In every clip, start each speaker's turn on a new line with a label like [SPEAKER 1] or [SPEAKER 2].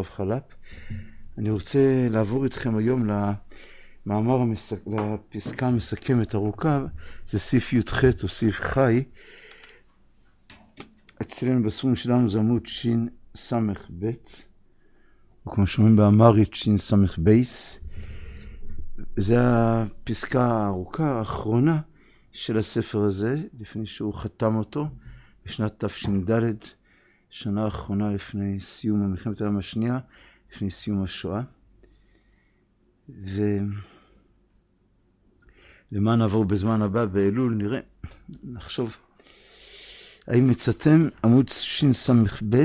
[SPEAKER 1] הרב חלפ. אני רוצה לעבור איתכם היום לפסקה המסכמת ארוכה, זה סעיף י"ח או סעיף חי. אצלנו בספרים שלנו זה עמוד שס"ב, או כמו שאומרים באמרית שס"ב. זה הפסקה הארוכה האחרונה של הספר הזה, לפני שהוא חתם אותו בשנת תש"ד, שנה האחרונה לפני סיום מלחמת העולם השנייה, לפני סיום השואה. ולמה נעבור בזמן הבא באלול, נראה, נחשוב. האם מצאתם עמוד שס"ב,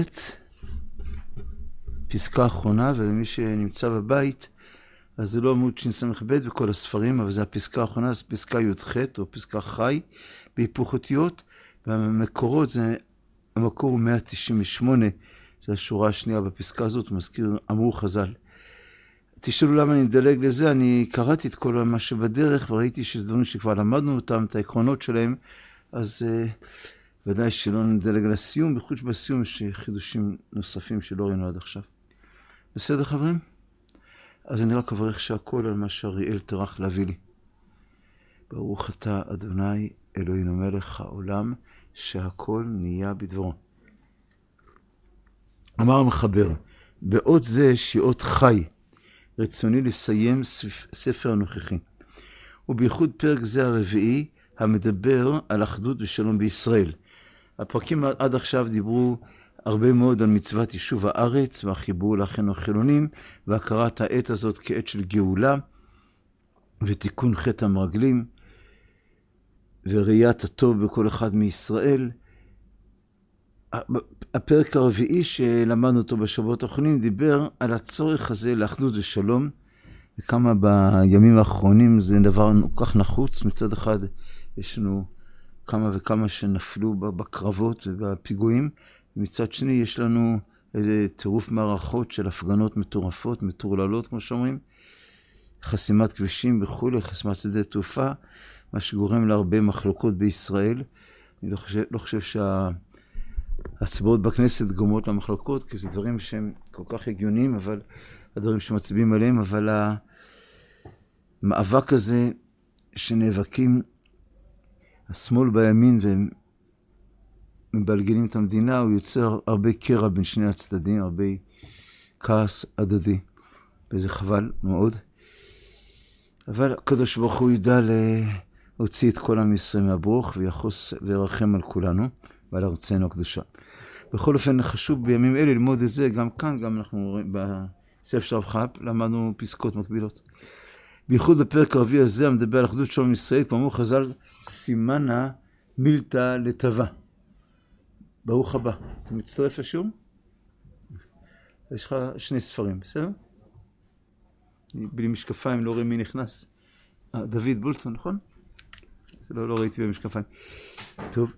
[SPEAKER 1] פסקה אחרונה, ולמי שנמצא בבית, אז זה לא עמוד שס"ב בכל הספרים, אבל זה הפסקה האחרונה, זה פסקה י"ח או פסקה חי, בהיפוך אותיות, והמקורות זה, המקור הוא 198, זה השורה השנייה בפסקה הזאת, מזכיר אמרו חז"ל. תשאלו למה אני מדלג לזה, אני קראתי את כל מה שבדרך, וראיתי שזה דברים שכבר למדנו אותם, את העקרונות שלהם, אז ודאי שלא נדלג על הסיום, בחוץ בסיום יש חידושים נוספים שלא ראינו עד עכשיו. בסדר חברים? אז אני רק אברך שהכל על מה שאריאל טרח להביא לי. ברוך אתה אדוני אלוהינו מלך העולם, שהכל נהיה בדברו. אמר המחבר, בעוד זה שעות חי, רצוני לסיים ספר הנוכחי. ובייחוד פרק זה הרביעי, המדבר על אחדות ושלום בישראל. הפרקים עד עכשיו דיברו הרבה מאוד על מצוות יישוב הארץ, והחיבור לאחינו החילונים, והכרת העת הזאת כעת של גאולה, ותיקון חטא המרגלים, וראיית הטוב בכל אחד מישראל. הפרק הרביעי שלמדנו אותו בשבועות האחרונים, דיבר על הצורך הזה לאחדות ושלום, וכמה בימים האחרונים זה דבר כל כך נחוץ. מצד אחד יש לנו כמה וכמה שנפלו בקרבות ובפיגועים, ומצד שני יש לנו איזה טירוף מערכות של הפגנות מטורפות, מטורללות כמו שאומרים, חסימת כבישים וכו', חסימת שדה תעופה, מה שגורם להרבה מחלוקות בישראל. אני לא חושב שההצבעות בכנסת גורמות למחלוקות, כי זה דברים שהם כל כך הגיוניים, אבל הדברים שמצביעים עליהם, אבל המאבק הזה שנאבקים השמאל בימין והם מבלגנים את המדינה, הוא יוצר הרבה קרע בין שני הצדדים, הרבה כעס הדדי, וזה חבל מאוד. אבל הקדוש ברוך הוא ידע להוציא את כל עם ישראל מהברוך, ויחוס וירחם על כולנו ועל ארצנו הקדושה. בכל אופן חשוב בימים אלה ללמוד את זה, גם כאן, גם אנחנו רואים בספר של הרב חלפ, למדנו פסקות מקבילות. בייחוד בפרק הרביעי הזה, המדבר על אחדות שלום ישראל, כמו אמרו חז"ל, סימנה מילתא לטבה. ברוך הבא. אתה מצטרף לשום? יש לך שני ספרים, בסדר? בלי משקפיים, לא רואה מי נכנס. דוד בולטון, נכון? זה לא ראיתי במשקפיים. טוב.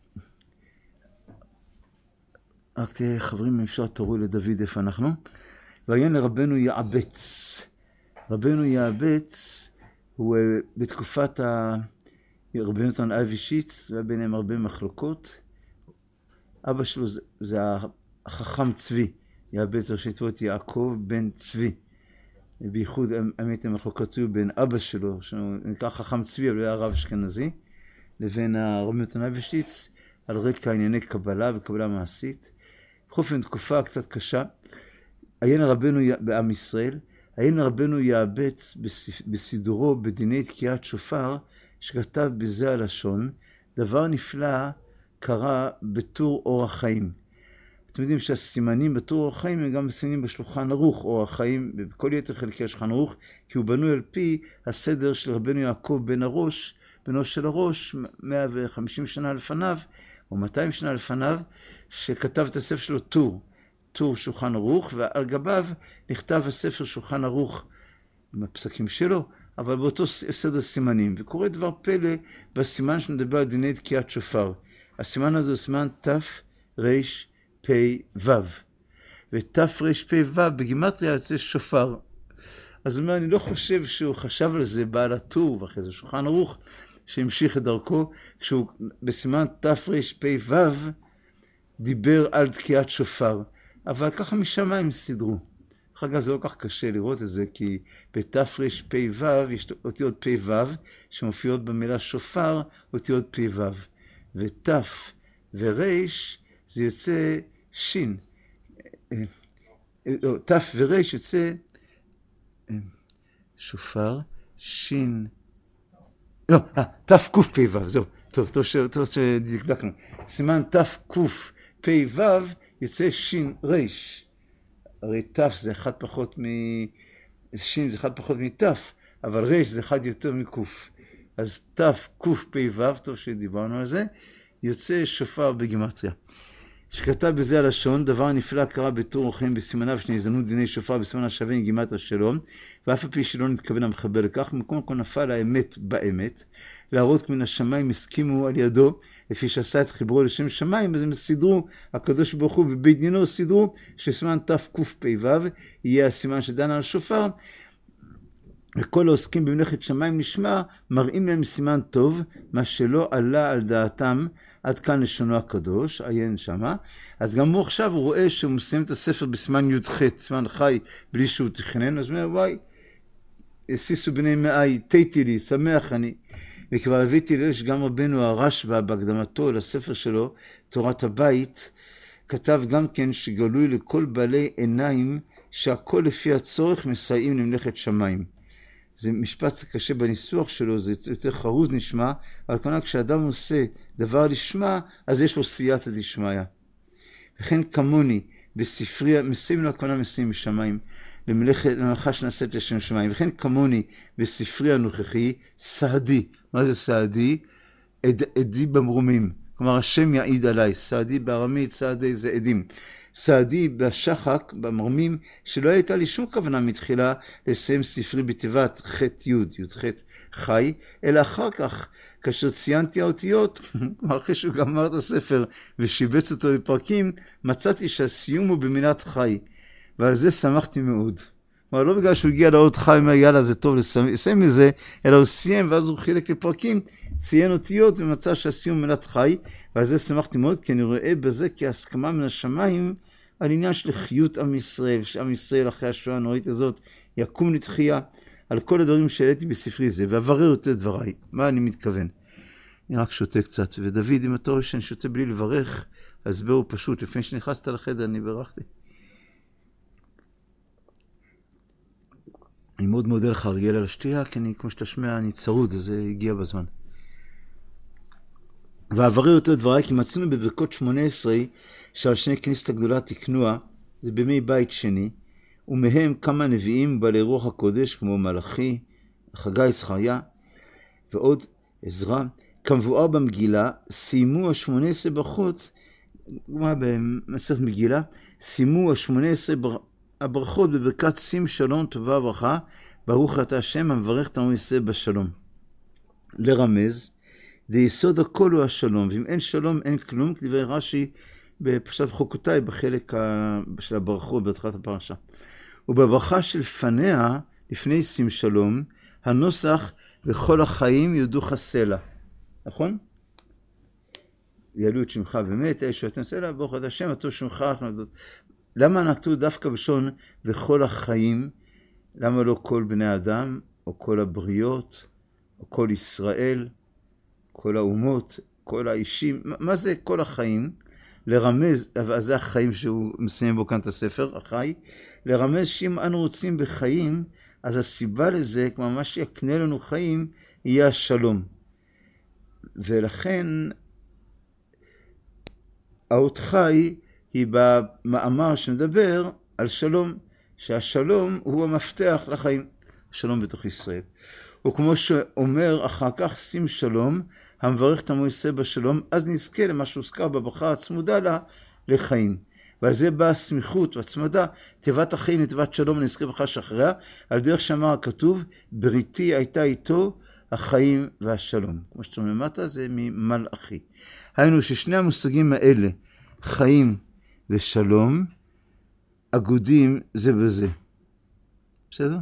[SPEAKER 1] רק חברים, אפשר תראו לדוד איפה אנחנו. ועיין לרבנו יעבץ. רבנו יעבץ הוא בתקופת רבי יונתן אייבשיץ, והיה ביניהם הרבה מחלוקות. אבא שלו זה החכם צבי, יעבץ ראשי תיבות יעקב בן צבי. בייחוד האמת המחלוקות היו בין אבא שלו, שנקרא חכם צבי, אבל היה הרב אשכנזי, לבין רבי יונתן אייבשיץ, על רקע ענייני קבלה וקבלה מעשית. בכל אופן תקופה קצת קשה. עיין רבנו בעם ישראל, עיין רבנו יעבץ בסידורו בדיני תקיעת שופר, שכתב בזה הלשון, דבר נפלא קרה בתור אורח חיים. אתם יודעים שהסימנים בתור אורח חיים הם גם סימנים בשולחן ערוך, אורח חיים בכל יתר חלקי השולחן ערוך, כי הוא בנוי על פי הסדר של רבנו יעקב בן הראש, בנו של הראש, 150 שנה לפניו, או 200 שנה לפניו, שכתב את הספר שלו טור שולחן ערוך, ועל גביו נכתב הספר שולחן ערוך עם הפסקים שלו, אבל באותו סדר סימנים. וקורה דבר פלא בסימן שמדבר על דיני תקיעת שופר. הסימן הזה הוא סימן תרפ"ו. ותרפ"ו בגימטריה זה שופר. אז הוא אומר, אני לא חושב שהוא חשב על זה בעל הטור, ואחרי זה שולחן ערוך, שהמשיך את דרכו, כשהוא בסימן תרפ"ו דיבר על תקיעת שופר. אבל ככה משמיים סידרו. דרך אגב, זה לא כל כך קשה לראות את זה, כי בתרפ"ו יש אותיות פ"ו שמופיעות במילה שופר, אותיות פ"ו. ותף וריש זה יוצא שין. תף וריש יוצא שופר, שין. לא, תף קוף פ"ו, זהו. טוב שדקדקנו. סימן תף קוף פ"ו יוצא שין ריש. הרי תף זה אחד פחות שין זה אחד פחות מתף, אבל ריש זה אחד יותר מקוף. אז תף קוף פ"ו, טוב שדיברנו על זה, יוצא שופר בגימטריה. שכתב בזה הלשון, דבר נפלא קרה בתור אורחים בסימניו שנזדמנו דיני שופר בסימן השווה עם גימטריה שלו, ואף על פי שלא נתכוון המחבר לכך, במקום כל נפל האמת באמת, להראות מן השמיים הסכימו על ידו, לפי שעשה את חיברו לשם שמיים, אז הם סידרו, הקדוש ברוך הוא בבית דינו סידרו, שסימן תקפ"ו יהיה הסימן שדן על שופר, וכל העוסקים במלאכת שמיים נשמע, מראים להם סימן טוב, מה שלא עלה על דעתם, עד כאן לשונו הקדוש, עיין שמה. אז גם הוא עכשיו הוא רואה שהוא מסיים את הספר בסימן י"ח, סימן חי, בלי שהוא תכנן, אז הוא אומר, וואי, הסיסו בני מאי, תיתי לי, שמח אני. וכבר הבאתי ליש גם רבנו הרשב"א בהקדמתו לספר שלו, תורת הבית, כתב גם כן שגלוי לכל בעלי עיניים, שהכל לפי הצורך מסייעים למלאכת שמיים. זה משפט קשה בניסוח שלו, זה יותר חרוז נשמע, אבל כמובן כשאדם עושה דבר לשמה, אז יש לו סייעתא דשמיא. וכן כמוני, בספרי, מסיים לו הכוונה מסיים בשמיים, למלאכה שנעשית לשם שמיים. וכן כמוני, בספרי הנוכחי, סעדי. מה זה סעדי? עדי במרומים. כלומר, השם יעיד עליי. סעדי בארמית, סעדי זה עדים. סעדי בשחק, במרמים, שלא הייתה לי שום כוונה מתחילה לסיים ספרי בתיבת ח' י"ח חי, אלא אחר כך, כאשר ציינתי האותיות, אחרי שהוא גמר את הספר ושיבץ אותו בפרקים, מצאתי שהסיום הוא במילת חי, ועל זה שמחתי מאוד. כלומר, לא בגלל שהוא הגיע לאות חי, אומר, יאללה, זה טוב לסיים מזה, אלא הוא סיים, ואז הוא חילק לפרקים, ציין אותיות ומצא שהסיום מילת חי, ועל זה שמחתי מאוד, כי אני רואה בזה כהסכמה מן השמיים, על עניין של חיות עם ישראל, שעם ישראל אחרי השואה הנוראית הזאת יקום לתחייה, על כל הדברים שהעליתי בספרי זה, ואברר יותר דבריי. מה אני מתכוון? אני רק שותה קצת, ודוד, אם אתה רואה שאני שותה בלי לברך, ההסבר הוא פשוט, לפני שנכנסת לחדר אני ברכתי. אני מאוד מודה לך אריאל על השתייה, כי אני, כמו שאתה שומע, אני צרוד, אז זה הגיע בזמן. ואברר יותר דבריי, כי מצאנו בברכות 18, שעל שני כנסת הגדולה תקנוה, זה בימי בית שני, ומהם כמה נביאים בעלי רוח הקודש, כמו מלאכי, חגי, זכריה, ועוד עזרא, כמבואר במגילה, סיימו ה-18 ברכות, במסכת מגילה, סיימו ה-18 הברכות בברכת שים שלום טובה וברכה, ברוך אתה השם המברך את עמו ישראל בשלום. לרמז, דיסוד הכל הוא השלום, ואם אין שלום אין כלום, כדברי רש"י בפרשת חוקותיי, בחלק של הברכות בהתחלת הפרשה. ובברכה של פניה, לפני שים שלום, הנוסח וכל החיים יודוך סלע. נכון? יעלו את שמך באמת, ישועתנו סלע, ברוך אתה השם, הטוב שמך. למה נקטו דווקא בשון וכל החיים? למה לא כל בני אדם, או כל הבריות, או כל ישראל, כל האומות, כל האישים? מה זה כל החיים? לרמז, אבל זה החיים שהוא מסיים בו כאן את הספר, החי, לרמז שאם אנו רוצים בחיים, אז הסיבה לזה, כמו מה שיקנה לנו חיים, יהיה השלום. ולכן, האות חי היא במאמר שמדבר על שלום, שהשלום הוא המפתח לחיים, שלום בתוך ישראל. וכמו שאומר אחר כך שים שלום, המברך את עמו ישראל בשלום, אז נזכה למה שהוזכר בברכה הצמודה לה לחיים. ועל זה באה הסמיכות והצמדה, תיבת החיים לתיבת שלום נזכה ברכה שאחריה, על דרך שאמר הכתוב, בריתי הייתה איתו החיים והשלום. כמו שאתה אומר למטה זה ממלאכי. היינו ששני המושגים האלה, חיים ושלום, אגודים זה בזה. בסדר?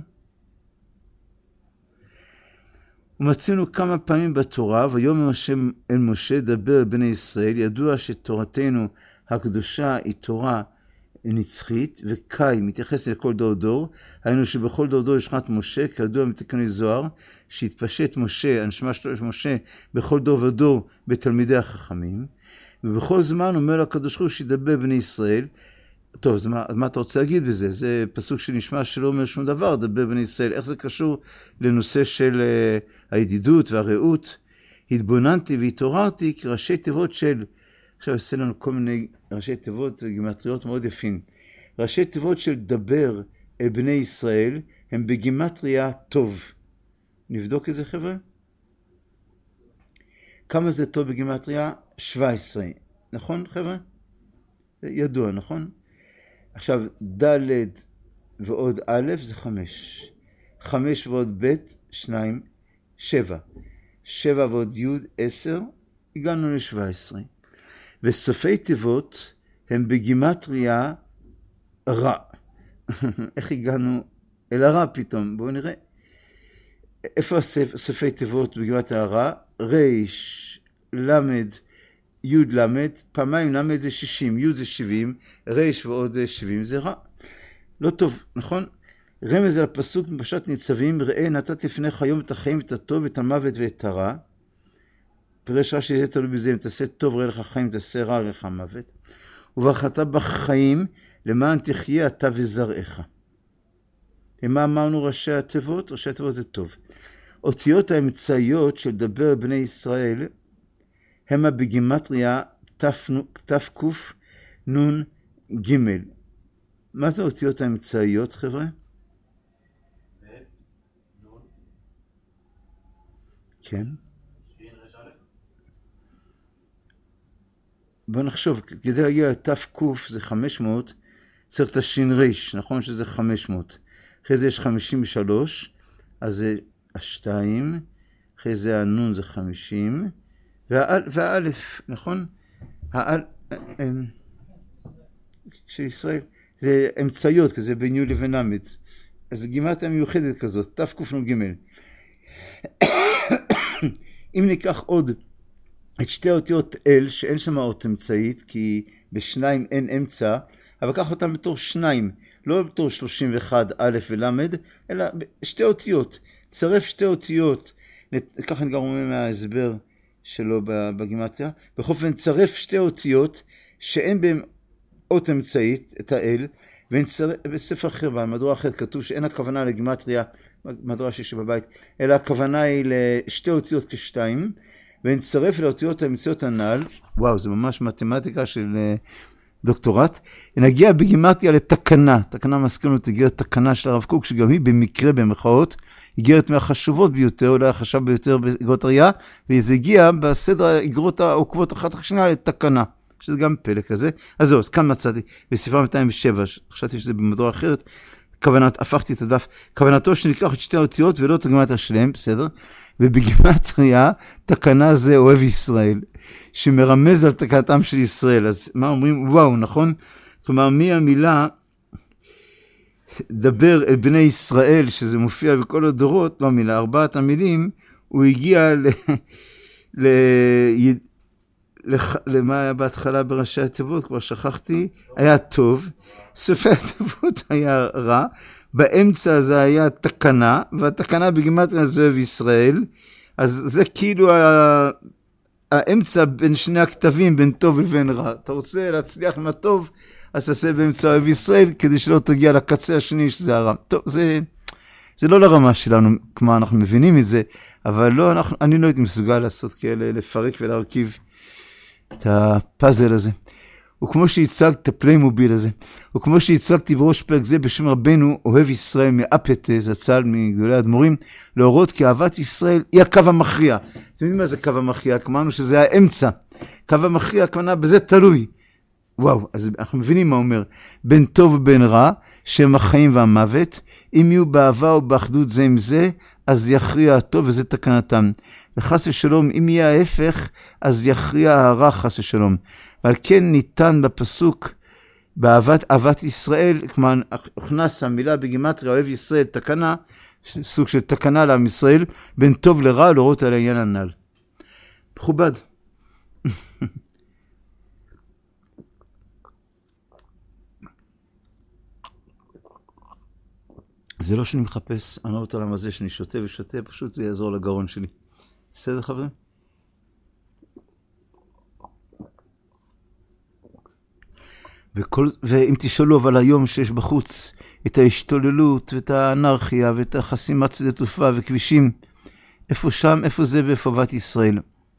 [SPEAKER 1] ומצינו כמה פעמים בתורה, ויאמר השם אל משה דבר בני ישראל, ידוע שתורתנו הקדושה היא תורה נצחית, וקאי מתייחס לכל דור דור, היינו שבכל דור דור יש שכונת משה, כידוע מתקני זוהר, שהתפשט משה, הנשמה שלו יש משה, בכל דור ודור בתלמידי החכמים, ובכל זמן אומר לו הקדוש ברוך הוא שידבר בני ישראל. טוב, אז מה אתה רוצה להגיד בזה? זה פסוק שנשמע שלא אומר שום דבר, דבר בני ישראל. איך זה קשור לנושא של הידידות והרעות? התבוננתי והתעוררתי כראשי תיבות של, עכשיו עושה לנו כל מיני ראשי תיבות וגימטריות מאוד יפים. ראשי תיבות של דבר בני ישראל הם בגימטריה טוב. נבדוק את זה חבר'ה? כמה זה טוב בגימטריה? 17. נכון חבר'ה? ידוע, נכון? עכשיו, ד' ועוד א' זה 5. 5 ועוד ב' 2, 7. 7 ועוד י' 10, הגענו ל-17. וסופי תיבות הם בגימטריה רע. איך הגענו אל הרע פתאום? בואו נראה. איפה סופי תיבות בגימטריה רע? ריש, למד, י' למד, פעמיים למד זה 60, י' זה 70, ריש ועוד 70 זה רע. לא טוב, נכון? רמז על הפסוק בפרשת ניצבים, ראה נתתי לפניך היום את החיים, את הטוב, את המוות ואת הרע. פירש רש"י זה תלוי בזה, אם תעשה טוב ראה לך חיים, תעשה רע ראה לך מוות. וברכת בחיים למען תחיה אתה וזרעך. ומה אמרנו ראשי התיבות? ראשי התיבות זה טוב. אותיות האמצעיות של דבר בני ישראל המה בגימטריה תקוף נון ג'. מה זה אותיות האמצעיות חבר'ה? כן. בוא נחשוב, כדי להגיע לתקוף זה 500, צריך את השין ריש, נכון שזה 500. אחרי זה יש 53, אז זה השתיים, אחרי זה הנון זה 50, והאלף, נכון? של ישראל, זה אמצעיות, כזה בין י' לבין למד. אז גימטריה מיוחדת כזאת, תקוף נון ג'. אם ניקח עוד את שתי אותיות אל, שאין שם אות אמצעית, כי בשניים אין אמצע, אבל קח אותם בתור שניים, לא בתור 31 א' ולמד, אלא שתי אותיות. צרף שתי אותיות, ככה אני גם אומר מההסבר שלו בגימטריה, בכל אופן צרף שתי אותיות שאין בהם אות אמצעית, את האל, בספר אחר, במדורה אחרת כתוב שאין הכוונה לגימטריה, מדורה שיש בבית, אלא הכוונה היא לשתי אותיות כשתיים, ונצרף לאותיות האמצעיות הנ"ל, וואו, זה ממש מתמטיקה של דוקטורט, נגיע בגימטריה לתקנה, תקנה מזכירה איגרת תקנה של הרב קוק, שגם היא במקרה במחאות, איגרת מהחשובות ביותר, אולי החשב ביותר באיגרות הראייה, וזה הגיע בסדר האיגרות העוקבות אחת השנייה לתקנה, שזה גם פלא כזה. אז זהו, אז כאן מצאתי, בספר 207, חשבתי שזה במדורה אחרת, הפכתי את הדף, כוונתו שניקח את שתי האותיות ולא את הגימטריה שלהם, בסדר? ובגימטריה, תקנה זה אוהב ישראל, שמרמז על תקנתם של ישראל. אז מה אומרים? וואו, נכון? כלומר, מהמילה דבר אל בני ישראל, שזה מופיע בכל הדורות, לא מילה, 4 המילים, הוא הגיע למה היה בהתחלה בראשי התיבות, כבר שכחתי, היה טוב, סופי התיבות היה רע, באמצע זה היה תקנה, והתקנה בגימטריה זה אוהב ישראל, אז זה כאילו האמצע בין שני הכתבים, בין טוב לבין רע. אתה רוצה להצליח עם הטוב, אז תעשה באמצע אוהב ישראל, כדי שלא תגיע לקצה השני שזה הרע. טוב, זה לא לרמה שלנו, כמו אנחנו מבינים את זה, אבל לא, אני לא הייתי מסוגל לעשות כאלה, לפרק ולהרכיב את הפאזל הזה. וכמו שהצגת את הפליימוביל הזה, וכמו שהצגתי בראש פרק זה בשם רבנו, אוהב ישראל מאפת זצ"ל מגדולי האדמו"רים, להורות כי אהבת ישראל היא הקו המכריע. אתם יודעים מה זה קו המכריע? אמרנו שזה האמצע. קו המכריע, הכוונה, בזה תלוי. וואו, אז אנחנו מבינים מה אומר. בין טוב ובין רע, שם החיים והמוות, אם יהיו באהבה או באחדות זה עם זה, אז יכריע הטוב וזה תקנתם. וחס ושלום, אם יהיה ההפך, אז יכריע הרע חס ושלום. ועל כן ניתן בפסוק, באהבת ישראל, כלומר, הכנס המילה בגימטריה, אוהב ישראל, תקנה, סוג של תקנה לעם ישראל, בין טוב לרע, להורות על העניין הנ"ל. מכובד. זה לא שאני מחפש ענות העולם הזה שאני שותה ושותה, פשוט זה יעזור לגרון שלי. בסדר חברים? ואם תשאלו אבל היום שיש בחוץ את ההשתוללות ואת האנרכיה ואת החסימת שדה תעופה וכבישים, איפה שם, איפה זה ואיפה בת ישראל?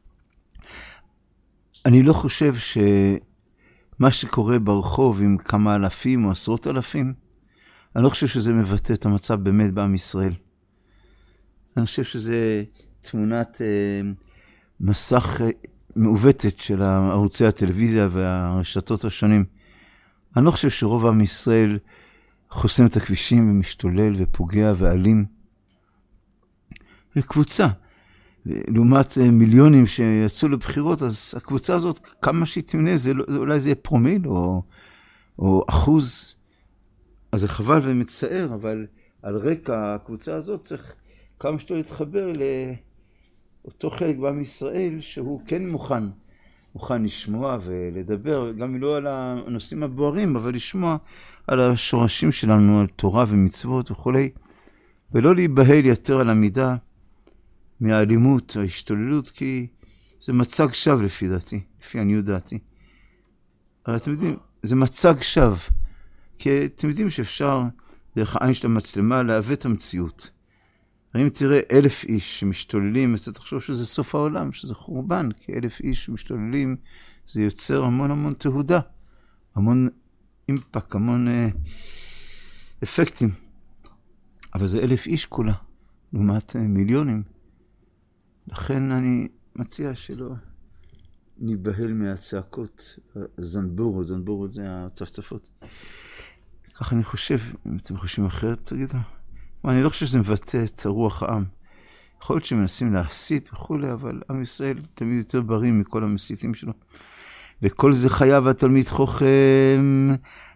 [SPEAKER 1] אני לא חושב שמה שקורה ברחוב עם כמה אלפים או עשרות אלפים, אני לא חושב שזה מבטא את המצב באמת בעם ישראל. אני חושב שזה תמונת מסך מעוותת של ערוצי הטלוויזיה והרשתות השונים. אני לא חושב שרוב עם ישראל חוסם את הכבישים ומשתולל ופוגע ואלים. זה קבוצה. לעומת מיליונים שיצאו לבחירות, אז הקבוצה הזאת, כמה שהיא תמנה, אולי זה יהיה פרומיל או אחוז. אז זה חבל ומצער, אבל על רקע הקבוצה הזאת צריך כמה שאתה להתחבר לאותו חלק בעם ישראל, שהוא כן מוכן לשמוע ולדבר, גם לא על הנושאים הבוערים, אבל לשמוע על השורשים שלנו, על תורה ומצוות וכו', ולא להיבהל יותר על המידה מהאלימות, ההשתוללות, כי זה מצג שווא לפי דעתי, לפי עניות דעתי. אבל אתם יודעים, זה מצג שווא, כי אתם יודעים שאפשר דרך העין של המצלמה לעוות את המציאות. אם תראה 1,000 איש שמשתוללים, אז אתה תחשוב שזה סוף העולם, שזה חורבן, כי 1,000 איש שמשתוללים, זה יוצר המון תהודה, המון אימפק, המון אפקטים. אבל זה 1,000 איש כולה, לעומת מיליונים. לכן אני מציע שלא ניבהל מהצעקות, זנבורות זה הצפצפות. ככה אני חושב, אם אתם חושבים אחרת, תגידו. אני לא חושב שזה מבטא את רוח העם. יכול להיות שמנסים להסית וכו', אבל עם ישראל תמיד יותר בריא מכל המסיתים שלו. וכל זה חייב התלמיד חוכם,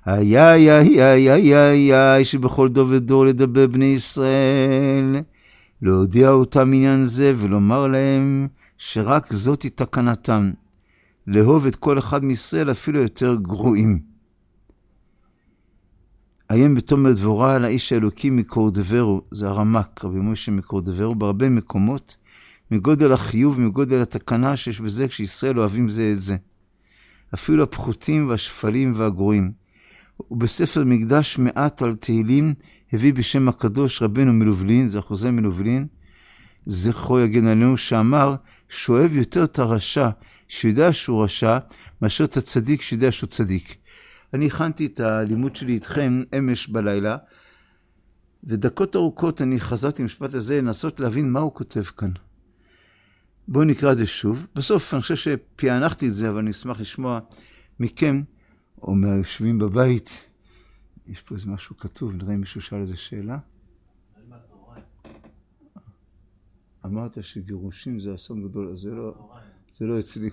[SPEAKER 1] שבכל דור ודור לדבר בני ישראל, להודיע אותם עניין זה ולומר להם שרק זאת היא תקנתם, לאהוב את כל אחד מישראל אפילו יותר גרועים. איים בתומר דבורה על האיש האלוקי מקורדברו, זה הרמק, רבי משה מקורדברו, בהרבה מקומות, מגודל החיוב, מגודל התקנה שיש בזה כשישראל אוהבים זה את זה. אפילו הפחותים והשפלים והגרועים. ובספר מקדש מעט על תהילים הביא בשם הקדוש רבנו מלובלין, זה אחוזי מלובלין, זכרו יגן עלינו, שאמר שאוהב יותר את הרשע שיודע שהוא רשע, מאשר את הצדיק שיודע שהוא צדיק. אני הכנתי את הלימוד שלי איתכם אמש בלילה, ודקות ארוכות אני חזרתי משפט הזה לנסות להבין מה הוא כותב כאן. בואו נקרא את זה שוב. בסוף אני חושב שפענחתי את זה, אבל אני אשמח לשמוע מכם, או מהיושבים בבית. יש פה איזה משהו כתוב, נראה אם מישהו שאל איזה שאלה. אמרת שגירושים זה אסון גדול, אז זה לא אצלי.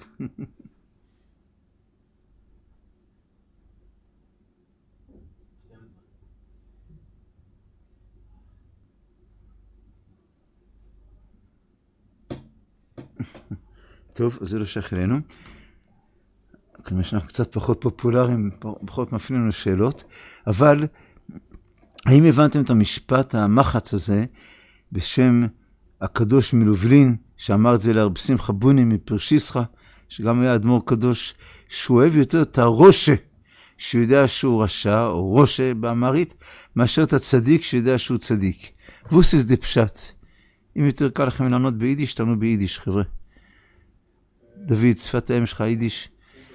[SPEAKER 1] טוב, אז זה לא שייך אלינו. כלומר שאנחנו קצת פחות פופולריים, פחות מפנים לנו שאלות, אבל האם הבנתם את המשפט המחץ הזה בשם הקדוש מלובלין, שאמר את זה לרב שמחה בוני מפרשיסחה, שגם היה אדמו"ר קדוש, שהוא אוהב יותר את הרושה, שיודע שהוא רשע, או רושה באמרית, מאשר את הצדיק שיודע שהוא צדיק. ווסיס דה פשט. אם יותר קל לכם לענות ביידיש, תענו ביידיש, חבר'ה. דוד, שפת האם שלך, יידיש.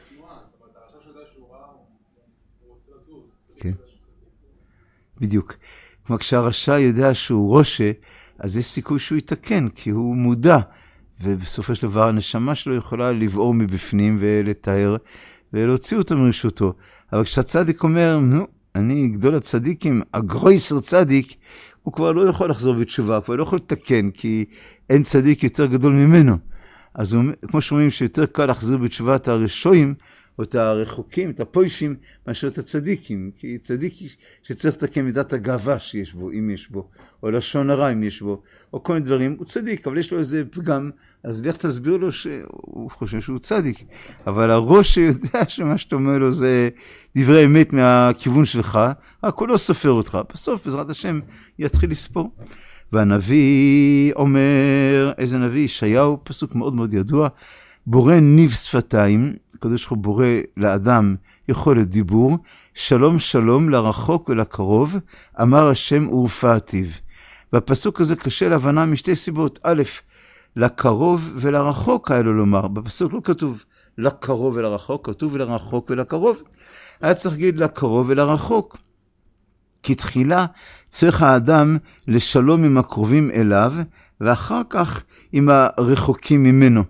[SPEAKER 1] כן. בדיוק. כלומר, כשהרשע יודע שהוא רושה, אז יש סיכוי שהוא יתקן, כי הוא מודע, ובסופו של דבר הנשמה שלו יכולה לבעור מבפנים ולתאר, ולהוציא אותו מרשותו. אבל כשהצדיק אומר, נו, אני גדול הצדיקים, הגרויסר צדיק, הוא כבר לא יכול לחזור בתשובה, הוא כבר לא יכול לתקן, כי אין צדיק יותר גדול ממנו. אז הוא, כמו שאומרים שיותר קל להחזיר בתשובת הרשועים, או את הרחוקים, את הפוישים, מאשר את הצדיקים, כי צדיק שצריך לתקן מידת הגאווה שיש בו, אם יש בו, או לשון הרע אם יש בו, או כל מיני דברים, הוא צדיק, אבל יש לו איזה פגם, אז לך תסביר לו שהוא חושב שהוא צדיק, אבל הראש שיודע שמה שאתה אומר לו זה דברי אמת מהכיוון שלך, רק הוא לא סופר אותך, בסוף בעזרת השם יתחיל לספור. והנביא אומר, איזה נביא? ישעיהו, פסוק מאוד מאוד ידוע, בורא ניב שפתיים, הקדוש ברוך הוא בורא לאדם יכולת דיבור, שלום שלום לרחוק ולקרוב, אמר השם ורפאתיו. והפסוק הזה קשה להבנה משתי סיבות. א', לקרוב ולרחוק היה לו לומר, בפסוק לא כתוב לקרוב ולרחוק, כתוב לרחוק ולקרוב. היה צריך להגיד לקרוב ולרחוק. כי תחילה צריך האדם לשלום עם הקרובים אליו, ואחר כך עם הרחוקים ממנו.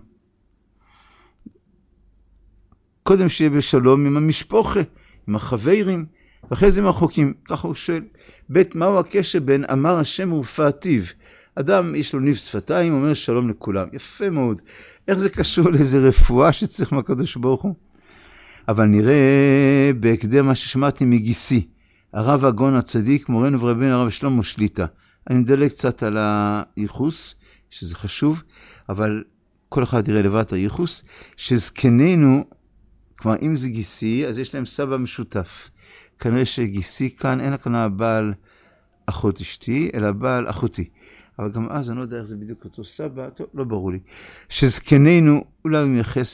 [SPEAKER 1] קודם שיהיה בשלום עם המשפחה, עם החברים, ואחרי זה עם הרחוקים. ככה הוא שואל. ב', מהו הקשר בין אמר השם ורפאתיו? אדם יש לו ניב שפתיים, אומר שלום לכולם. יפה מאוד. איך זה קשור לאיזה רפואה שצריך מהקדוש ברוך הוא? אבל נראה בהקדם מה ששמעתי מגיסי. הרב הגאון הצדיק, מורנו ורבנו הרב שלמה שליט"א. אני מדלג קצת על הייחוס, שזה חשוב, אבל כל אחד יראה לבד הייחוס, שזקנינו, כלומר אם זה גיסי, אז יש להם סבא משותף. כנראה שגיסי כאן אין הכוונה בעל אחות אשתי, אלא בעל אחותי. אבל גם אז אני לא יודע איך זה בדיוק אותו סבא, טוב, לא ברור לי. שזקנינו, אולי הוא מייחס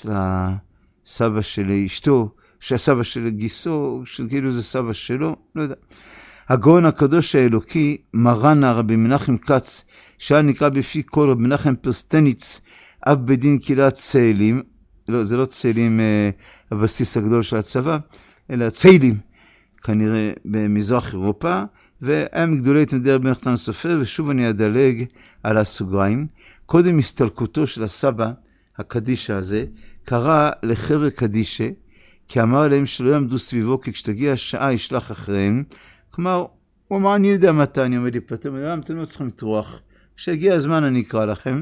[SPEAKER 1] לסבא של אשתו, שהסבא של גיסו, שכאילו זה סבא שלו, לא יודע. הגאון הקדוש האלוקי, מרן הרבי מנחם כץ, שהיה נקרא בפי כל רבי מנחם פרסטניץ, אב בדין קהילת צאלים, לא, זה לא צאלים הבסיס הגדול של הצבא, אלא צאלים, כנראה במזרח אירופה, והיה מגדולי תלמידי רבי נחמן סופר, ושוב אני אדלג על הסוגריים. קודם הסתלקותו של הסבא, הקדישה הזה, קרא לחבר'ה קדישה, כי אמר להם שלא יעמדו סביבו, כי כשתגיע השעה ישלח אחריהם. כלומר, הוא אמר, אני יודע מתי אני עומד להיפטר, אתם לא צריכים לטרוח, כשהגיע הזמן אני אקרא לכם.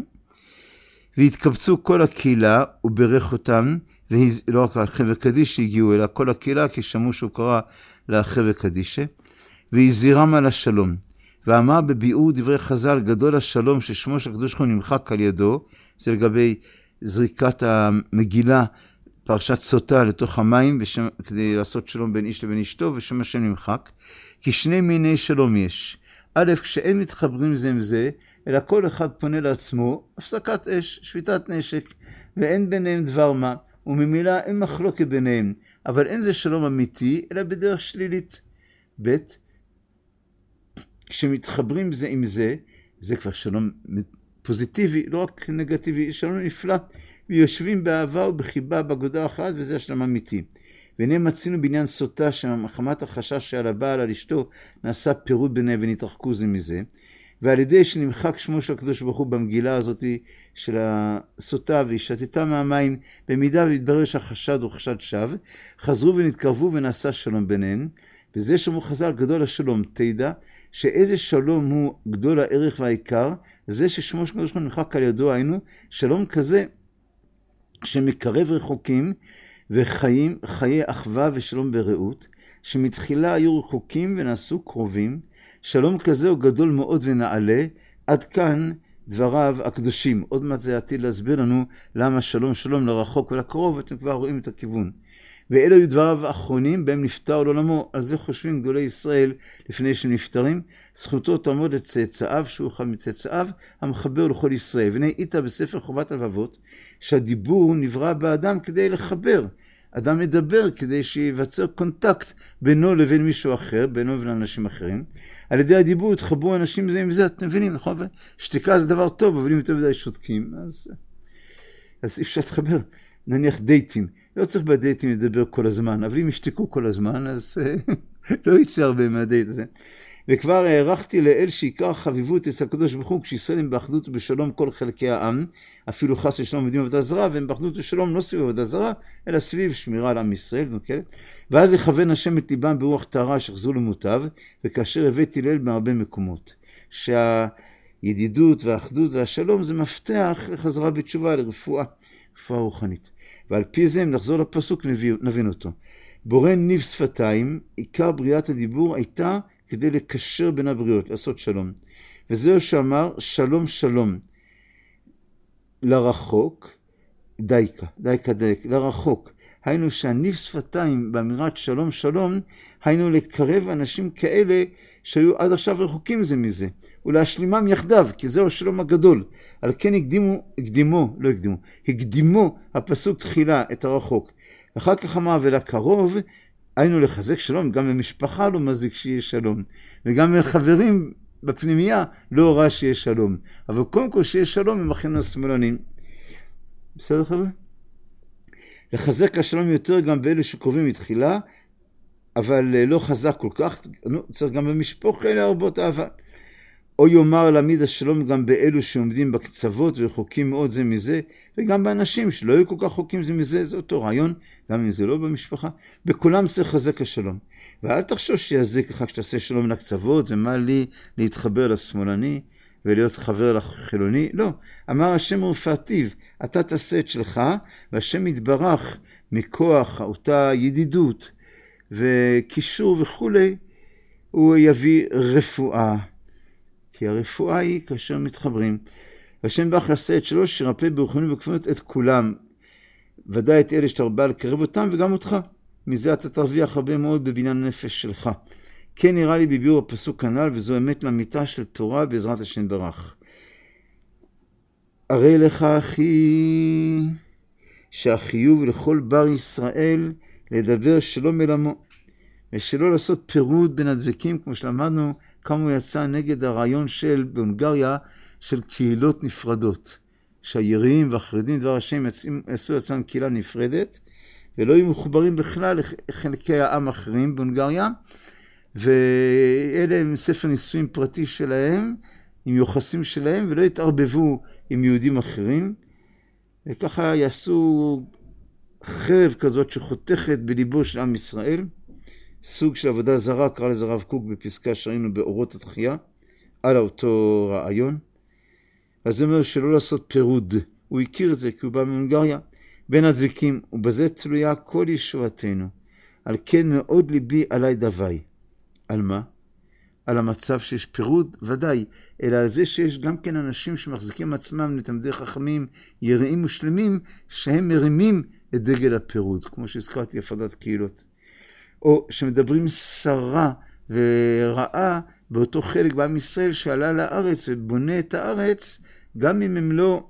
[SPEAKER 1] והתקבצו כל הקהילה, וברך אותם, ולא רק החבר'ה קדישה הגיעו, אלא כל הקהילה, כי שמעו שהוא קרא לחבר'ה קדישה, והזהירם על השלום. ואמר בביאור דברי חז"ל, גדול השלום ששמו של הקדוש ברוך הוא נמחק על ידו, זה לגבי זריקת המגילה, פרשת סוטה לתוך המים, כדי לעשות שלום בין איש לבין אשתו, ושם השם נמחק. כי שני מיני שלום יש. א', כשאין מתחברים זה עם זה, אלא כל אחד פונה לעצמו, הפסקת אש, שביתת נשק, ואין ביניהם דבר מה, וממילא אין מחלוקת ביניהם, אבל אין זה שלום אמיתי, אלא בדרך שלילית. ב', כשמתחברים זה עם זה, זה כבר שלום פוזיטיבי, לא רק נגטיבי, שלום נפלא, ויושבים באהבה ובחיבה באגודה אחת, וזה השלום אמיתי. והנה מצינו בעניין סוטה, שמחמת החשש שעל הבעל על אשתו, נעשה פירוד ביניהם ונתרחקו זה מזה, ועל ידי שנמחק שמו של הקדוש ברוך הוא במגילה הזאת של הסוטה, והיא שתתה מהמים, במידה והתברר שהחשד הוא חשד שווא, חזרו ונתקרבו ונעשה שלום ביניהם, וזה שאמרו חז"ל גדול השלום, תדע שאיזה שלום הוא גדול הערך והעיקר, זה ששמו של הקדוש ברוך הוא נמחק על ידו, היינו שלום כזה שמקרב רחוקים וחיים חיי אחווה ושלום ברעות, שמתחילה היו רחוקים ונעשו קרובים, שלום כזה הוא גדול מאוד ונעלה, עד כאן דבריו הקדושים. עוד מעט זה עתיד להסביר לנו למה שלום שלום לרחוק ולקרוב, אתם כבר רואים את הכיוון. ואלו היו דבריו האחרונים בהם נפטר לעולמו, על זה חושבים גדולי ישראל לפני שהם נפטרים, זכותו תעמוד לצאצאיו, שהוא אחד מצאצאיו, המחבר לכל ישראל. והנה איתה בספר חובת הלבבות, שהדיבור נברא באדם כדי לחבר. אדם מדבר כדי שיווצר קונטקט בינו לבין מישהו אחר, בינו לבין אנשים אחרים. על ידי הדיבור התחברו אנשים זה עם זה, אתם מבינים, נכון? שתיקה זה דבר טוב, אבל אם יותר מדי שותקים, אז אי אפשר להתחבר. נניח דייטים. לא צריך בדייטים לדבר כל הזמן, אבל אם ישתיקו כל הזמן, אז לא יצא הרבה מהדייט הזה. וכבר הערכתי לאל שעיקר חביבות אצל הקדוש ברוך הוא, כשישראל הם באחדות ובשלום כל חלקי העם, אפילו חס ושלום עובדים עבודה זרה, והם באחדות ובשלום לא סביב עבודה זרה, אלא סביב שמירה על עם ישראל. ואז יכוון השם את ליבם ברוח טהרה שחזרו למוטב, וכאשר הבאתי לאל בהרבה מקומות. שהידידות והאחדות והשלום זה מפתח לחזרה בתשובה, לרפואה. רפואה רוחנית. ועל פי זה, אם נחזור לפסוק, נבין אותו. בורא ניב שפתיים, עיקר בריאת הדיבור הייתה כדי לקשר בין הבריות, לעשות שלום. וזהו שאמר, שלום שלום. לרחוק, דייקה, לרחוק. היינו שהניב שפתיים באמירת שלום שלום, היינו לקרב אנשים כאלה שהיו עד עכשיו רחוקים זה מזה, ולהשלימם יחדיו, כי זהו השלום הגדול. על כן הקדימו הפסוק תחילה את הרחוק. אחר כך אמר ולקרוב, היינו לחזק שלום, גם במשפחה לא מזיק שיהיה שלום, וגם לחברים בפנימייה לא רע שיהיה שלום. אבל קודם כל שיהיה שלום עם אחינו השמאלנים. בסדר חבר'ה? לחזק השלום יותר גם באלו שקרובים מתחילה, אבל לא חזק כל כך, צריך גם במשפחה להרבות אהבה. או יאמר להעמיד השלום גם באלו שעומדים בקצוות ורחוקים מאוד זה מזה, וגם באנשים שלא היו כל כך רחוקים זה מזה, זה אותו רעיון, גם אם זה לא במשפחה. בכולם צריך לחזק השלום. ואל תחשוש שיזיק לך כשתעשה שלום לקצוות, ומה לי להתחבר לשמאלני ולהיות חבר לחילוני? לא. אמר השם רפאתיו, אתה תעשה את שלך, והשם יתברך מכוח אותה ידידות וקישור וכולי, הוא יביא רפואה. כי הרפואה היא כאשר מתחברים. והשם בך יעשה את שלו, שירפא ברוחנו ובכוונות את כולם. ודאי את אלה שאתה בא לקרב אותם וגם אותך. מזה אתה תרוויח הרבה מאוד בבניין הנפש שלך. כן נראה לי בביאור הפסוק כנ"ל, וזו אמת לאמיתה של תורה בעזרת השם ברך. הרי לך אחי, שהחיוב לכל בר ישראל לדבר שלום אל עמו, ושלא לעשות פירוד בין הדבקים, כמו שלמדנו כמה הוא יצא נגד הרעיון של בהונגריה, של קהילות נפרדות. שהיראים והחרדים דבר השם יעשו לעצמם קהילה נפרדת, ולא יהיו מחוברים בכלל לחלקי העם האחרים בהונגריה, ואלה הם ספר נישואים פרטי שלהם, עם יוחסים שלהם, ולא יתערבבו עם יהודים אחרים, וככה יעשו חרב כזאת שחותכת בליבו של עם ישראל, סוג של עבודה זרה, קרא לזה הרב קוק בפסקה שראינו באורות התחייה, על אותו רעיון. אז זה אומר שלא לעשות פירוד, הוא הכיר את זה כי הוא בא מהונגריה, בין הדבקים, ובזה תלויה כל ישועתנו. על כן מאוד ליבי עלי דווי. על מה? על המצב שיש פירוד, ודאי, אלא על זה שיש גם כן אנשים שמחזיקים עצמם לתלמידי חכמים, יראים ושלמים, שהם מרימים את דגל הפירוד, כמו שהזכרתי הפרדת קהילות. או שמדברים שרה ורעה באותו חלק בעם ישראל שעלה לארץ ובונה את הארץ, גם אם הם לא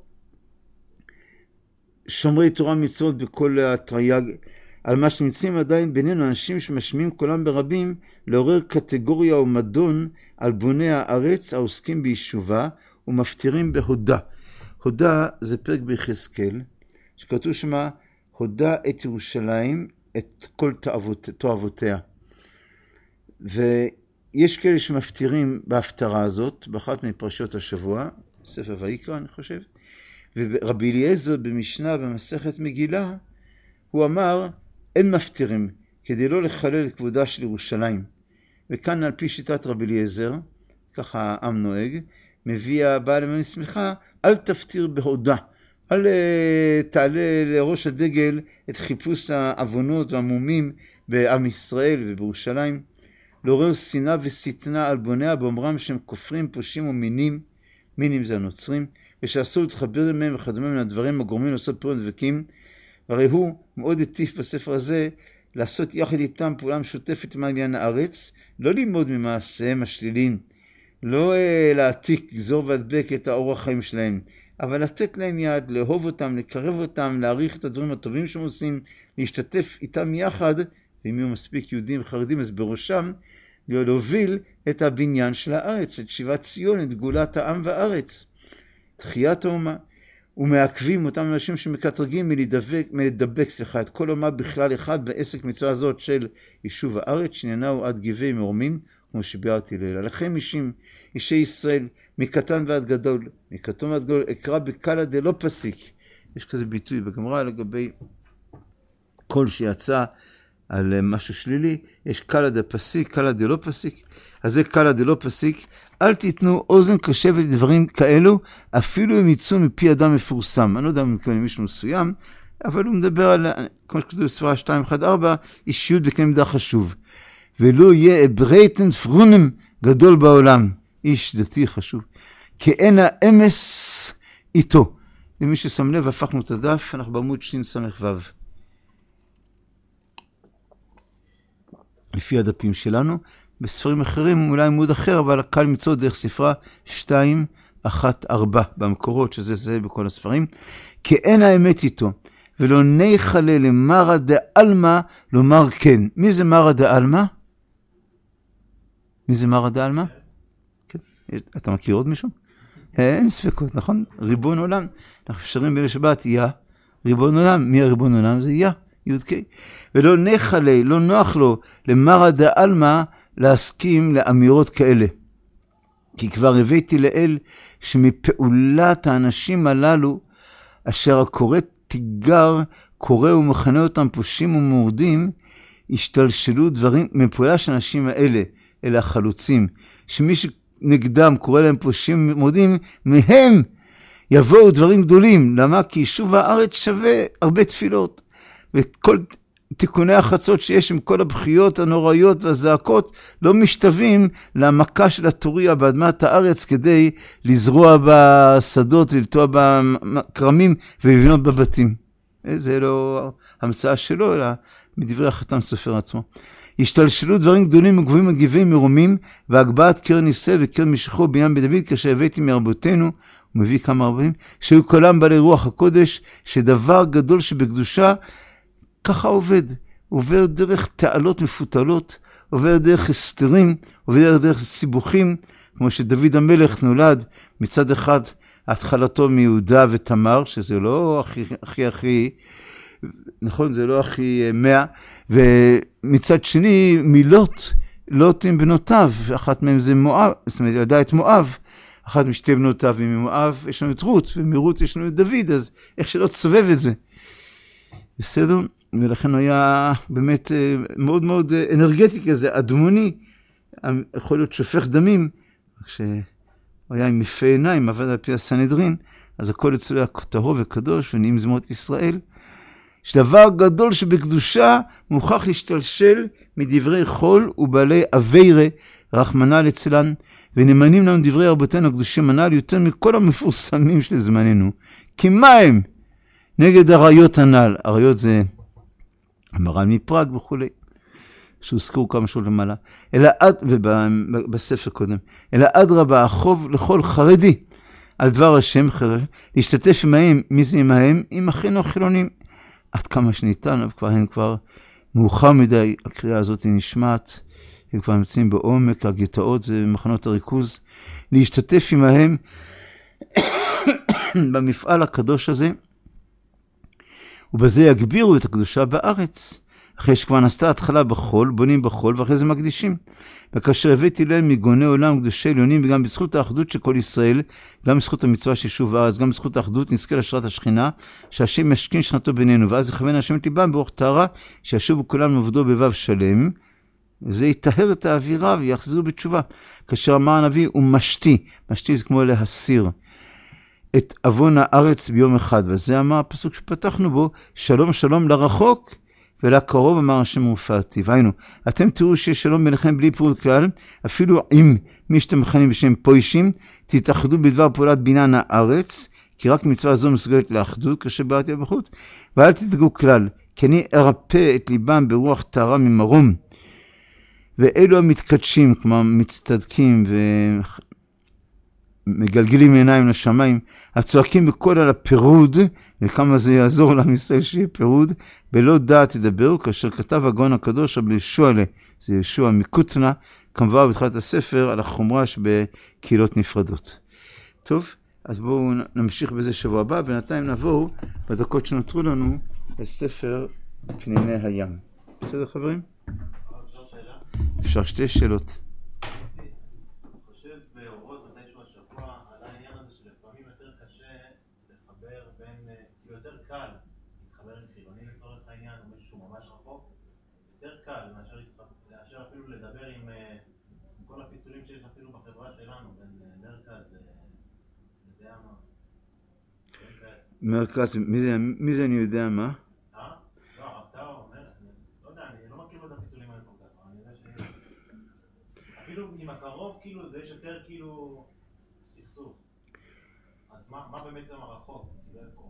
[SPEAKER 1] שומרי תורה מצוות בכל התרייג, על מה שנמצאים עדיין בינינו אנשים שמשמיעים קולם ברבים, לעורר קטגוריה או מדון על בוני הארץ העוסקים בישובה ומפטירים בהודה. הודה זה פרק ביחזקאל, שכתוב שמה, הודה את ירושלים, את כל תאוותיה. ויש כאלה שמפטירים בהפטרה הזאת, באחת מפרשות השבוע, ספר ויקרא אני חושב, ורבי אליעזר במשנה במסכת מגילה, הוא אמר, אין מפטירים, כדי לא לחלל את כבודה של ירושלים. וכאן על פי שיטת רבי אליעזר, ככה העם נוהג, מביא הבעל ימי שמחה, אל תפטיר בהודה, אל תעלה לראש הדגל את חיפוש העוונות והמומים בעם ישראל ובירושלים, לעורר שנאה ושטנה על בוניה באומרם שהם כופרים, פושעים ומינים, מינים זה הנוצרים, ושאסור להתחבר עמהם וכדומה מן הדברים הגורמים לעשות פירות דבקים, והרי הוא מאוד הטיף בספר הזה לעשות יחד איתם פעולה משותפת עם עניין הארץ, לא ללמוד ממעשיהם השליליים, לא להעתיק, גזור והדבק את האורח חיים שלהם, אבל לתת להם יד, לאהוב אותם, לקרב אותם, להעריך את הדברים הטובים שהם עושים, להשתתף איתם יחד, ואם יהיו מספיק יהודים וחרדים אז בראשם, להוביל את הבניין של הארץ, את שיבת ציון, את גאולת העם והארץ, תחיית האומה. ומעכבים אותם אנשים שמקטרגים מלדבק את כל אומה בכלל אחד בעסק מצווה הזאת של יישוב הארץ, שעניינו עד גבעי מרומים, כמו שביארתי לילה. לכם אישי ישראל, מקטן ועד גדול, מקטון ועד גדול, אקרא בקלה דלא פסיק. יש כזה ביטוי בגמרא לגבי קול שיצא על משהו שלילי, יש קלה דה פסיק, קלה דה לא פסיק, אז זה קלה דה לא פסיק, אל תיתנו אוזן קשבת לדברים כאלו, אפילו אם יצאו מפי אדם מפורסם. אני לא יודע אם מתכוון למישהו מסוים, אבל הוא מדבר על, כמו שכתוב בספרה 2-1-4, אישיות בקנה מידה חשוב. ולא יהיה ברייטן פרונם גדול בעולם, איש דתי חשוב, כי אין האמס איתו. למי ששם לב, הפכנו את הדף, אנחנו בעמוד שס"ו. לפי הדפים שלנו, בספרים אחרים, אולי עמוד אחר, אבל קל למצוא דרך ספרה 2-1-4 במקורות, שזה זה בכל הספרים, כי אין האמת איתו, ולא ניחלה למרא דעלמא לומר כן. מי זה מרא דעלמא? מי זה מרא דעלמא? כן. אתה מכיר עוד מישהו? אין ספקות, נכון? ריבון עולם. אנחנו שרים בליל שבת, יא, ריבון עולם. מי הריבון עולם? זה יא, יודקי. ולא ניחלה, לא נוח לו למרא דעלמא להסכים לאמירות כאלה. כי כבר הבאתי לאל שמפעולת האנשים הללו, אשר הקורא תיגר, קורא ומכנה אותם פושעים ומורדים, השתלשלו דברים מפעולה של האנשים האלה, אלה החלוצים, שמי שנגדם קורא להם פושעים ומורדים, מהם יבואו דברים גדולים. למה? כי יישוב הארץ שווה הרבה תפילות, וכל תיקוני החצות שיש עם כל הבכיות הנוראיות והזעקות לא משתווים למכה של הטוריה באדמת הארץ כדי לזרוע בשדות ולטוע בקרמים ולבנות בבתים. זה לא המצאה שלו, אלא מדברי החתם סופר עצמו. השתלשלו דברים גדולים וגבוהים מגיבים מרומים, והגבהת קרן ישראל וקרן משכו בעניין בית דוד, כאשר הבאתי מרבותינו, הוא מביא כמה רבים, שהיו כולם בעלי רוח הקודש, שדבר גדול שבקדושה, ככה עובר דרך תעלות מפותלות, עובר דרך הסתרים, עובר דרך סיבוכים, כמו שדוד המלך נולד מצד אחד התחלתו מיהודה ותמר, שזה לא הכי, נכון, זה לא הכי 100, ומצד שני לוט עם בנותיו, אחת מהם זה מואב, זאת אומרת, ידע את מואב, אחת משתי בנותיו, וממואב יש לנו את רות, ומרות יש לנו את דוד, אז איך שלא תסובב את זה. בסדר? ולכן הוא היה באמת מאוד מאוד אנרגטי כזה, אדמוני, יכול להיות שופך דמים, כשהוא היה עם יפה עיניים, עבד על פי הסנהדרין, אז הכל אצלו היה טהור וקדוש, ונעים זמות ישראל. שדבר גדול שבקדושה מוכרח להשתלשל מדברי חול ובעלי אביירה, רחמנא ליצלן, ונאמנים לנו דברי רבותינו הקדושים הנ"ל יותר מכל המפורסמים של זמננו. כי מה הם? נגד עריות הנ"ל. עריות זה המר"ל מפראג וכו', שהוזכרו כמה שעות למעלה. אלא ובספר קודם. אלא אדרבה, החוב לכל חרדי על דבר השם, להשתתף עמהם. מי זה עמהם? עם אחינו החילונים. עד כמה שניתן, אבל הם כבר מאוחר מדי, הקריאה הזאת נשמעת, הם כבר נמצאים בעומק, הגטאות זה מחנות הריכוז, להשתתף עמהם במפעל הקדוש הזה, ובזה יגבירו את הקדושה בארץ, אחרי שכבר נעשתה התחלה בחול, בונים בחול, ואחרי זה מקדישים. וכאשר הבאתי להם מגוני עולם קדושי עליונים, וגם בזכות האחדות של כל ישראל, גם בזכות המצווה של שוב הארץ, גם בזכות האחדות נזכה להשראת השכינה, שהשם ישכין שכנתו בינינו, ואז יכוון השם את ליבם ברוח טהרה, שישובו כולם לעבודו בלבב שלם, וזה יטהר את האווירה ויחזרו בתשובה. כאשר אמר הנביא, הוא משתי זה כמו להסיר את אבון הארץ ביום אחד, וזה אמר הפסוק שפתחנו בו, שלום שלום לרחוק, ולקרוב אמר השם רפאתי. והיינו, אתם תראו שיש שלום ביניכם בלי פירוד כלל, אפילו עם מי שאתם מכנים בשם פוישים, תתאחדו בדבר פעולת בניין הארץ, כי רק מצווה זו מסוגלת לאחדות, כאשר בראתי בחוט, ואל תדאגו כלל, כי אני ארפא את ליבם ברוח טהרה ממרום, ואלו המתקדשים, כלומר מצטדקים ומגלגלים עיניים לשמיים, הצועקים בקול על הפירוד, וכמה זה יעזור לעם ישראל שיהיה פירוד, בלא דעת תדברו, כאשר כתב הגאון הקדוש רבי ישוע, זה ישוע מקוטנה, כמובן בתחילת הספר על החומרה שבקהילות נפרדות. טוב, אז בואו נמשיך בזה שבוע הבא, בינתיים נעבור בדקות שנותרו לנו לספר פניני הים. בסדר חברים? אפשר שתי שאלות.
[SPEAKER 2] יותר קל מאשר אפילו לדבר עם כל הפיצולים שיש אפילו בחברה שלנו, בין מרכז לדעה מה.
[SPEAKER 1] מרכז, מי זה אני יודע מה?
[SPEAKER 2] לא, הרב טאו אומר, לא יודע, אני לא מכיר את הפיצולים האלה כל כך, אני יודע אפילו עם הקרוב, כאילו, זה יש יותר כאילו סכסוך. אז מה בעצם הרחוק? כאילו איפה?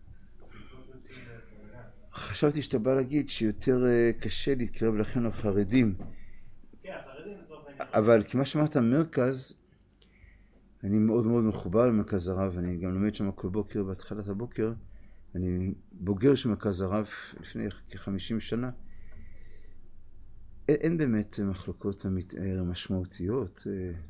[SPEAKER 1] חשבתי שאתה בא להגיד שיותר קשה להתקרב לכם החרדים.
[SPEAKER 2] כן, החרדים לצורך העניין.
[SPEAKER 1] אבל כמה שאמרת מרכז, אני מאוד מאוד מחובר למרכז הרב, אני גם לומד שם כל בוקר בהתחלת הבוקר, אני בוגר של מרכז הרב לפני כ-50 שנה. אין באמת מחלוקות משמעותיות,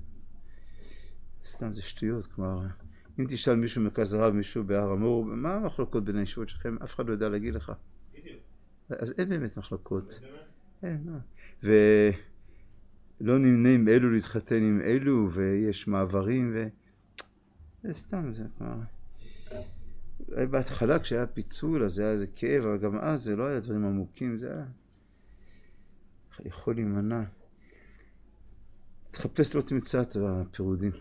[SPEAKER 1] סתם זה שטויות, כלומר, אם תשאל מישהו במרכז הרב, מישהו בהר המור, מה המחלוקות בין הישיבות שלכם? אף אחד לא יודע להגיד לך. אז אין באמת מחלוקות. אין, לא. ולא נמנה עם אלו להתחתן עם אלו, ויש מעברים, זה סתם, זה כלומר. בהתחלה כשהיה פיצול, אז זה היה איזה כאב, אבל גם אז זה לא היה דברים עמוקים, זה היה יכול להימנע. תחפש לא תמצא את הפירודים.